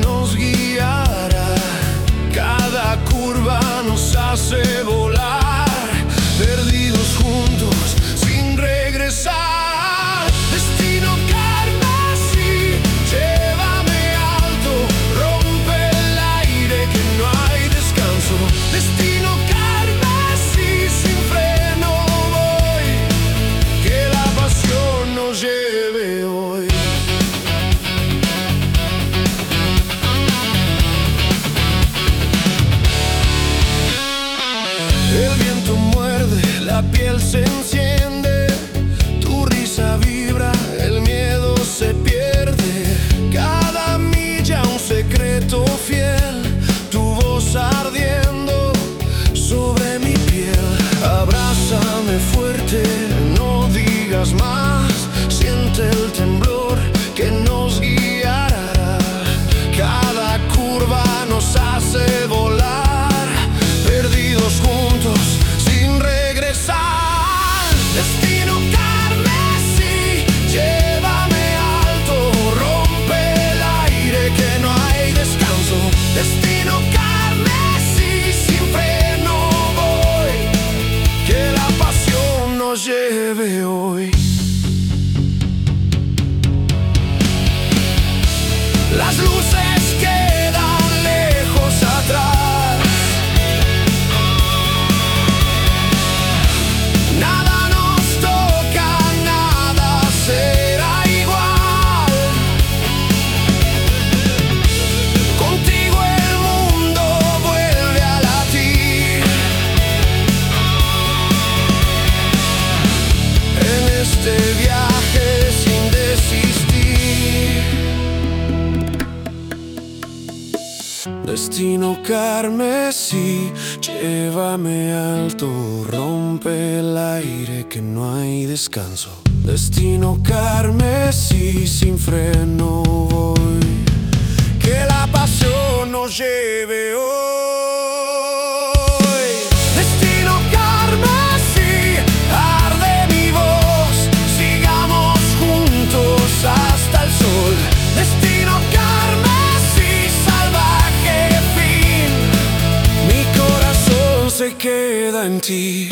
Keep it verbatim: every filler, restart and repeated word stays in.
nos guiará. Cada curva nos hace volar, perdidos juntos sin regresar. Destino carmesí, llévame alto, rompe el aire que no hay descanso. Destino carmesí, sin freno voy, que la pasión nos lleve hoy. El viento muerde, la piel se enciende, tu risa vibra, el miedo se pierde. Cada milla un secreto fiel, tu voz ardiendo sobre mi piel. Abrázame fuerte, no digas más, siente el temblor que nos guiará. Cada curva nos hace volar, perdidos juntos sin regresar. Destino carmesí, llévame alto, rompe el aire que no hay descanso. Destino carmesí, sin freno voy, que la pasión nos lleve hoy. Las luces quedan lejos atrás, nada nos toca, nada será igual. Contigo el mundo vuelve a latir. En este viaje sin desistir. Destino carmesí, llévame alto, rompe el aire que no hay descanso. Destino carmesí, sin freno voy, que la pasión nos lleve hoy. Destino carmesí, arde mi voz, sigamos juntos hasta el sol. Destino carmesí, salvaje fin, mi corazón se queda en ti.